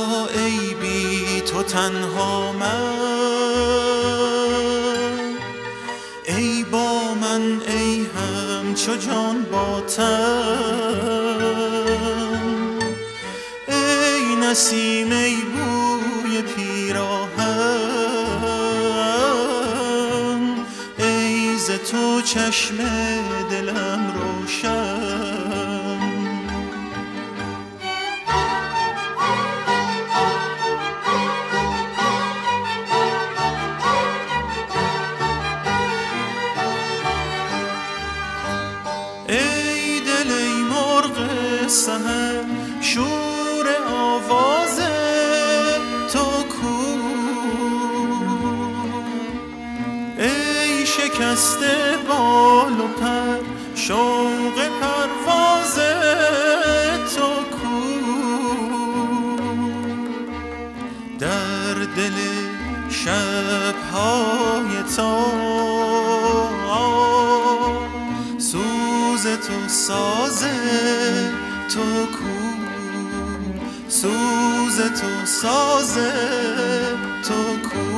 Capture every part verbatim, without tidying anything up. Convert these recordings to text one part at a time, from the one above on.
ای بی تو تنها من، ای با من ای همچو جان با تن، ای نسیم ای بوی پیراهن، ای ز تو چشم دلم روشن. ای دل ای مرغ سحر شور آواز تو کو، ای شکسته بال و پر شوق پرواز تو کو، در دل شب‌های تار سوز تو ساز تو کو، سوز تو ساز تو کو.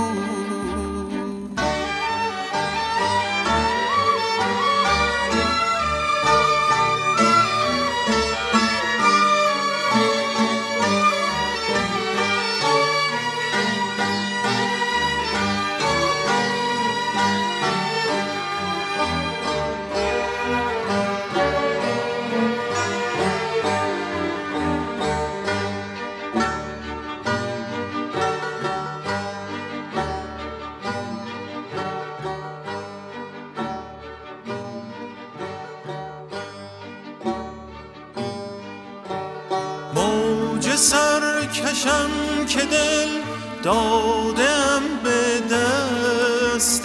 موج سرکشم که دل دادم به دست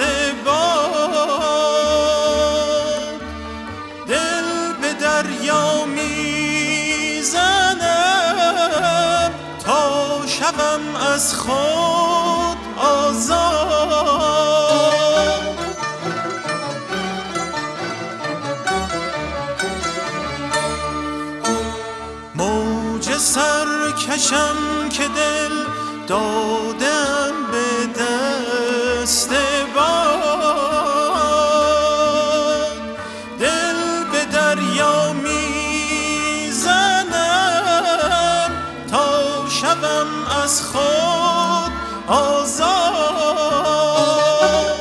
باد، دل به دریا میزنم تا شوم از خود آزاد. موج سرکشم که دل دادم به دست باد، دل به دریا میزنم تا شوم از خود آزاد.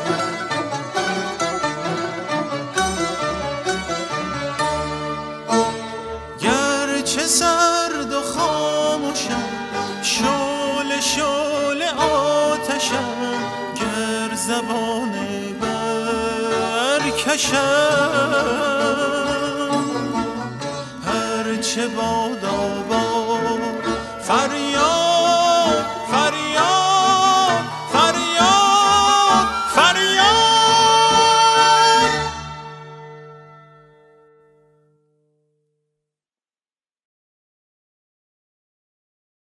گرچه سرد و خاموشم شعله شعله آتشم، گر زبان برکشم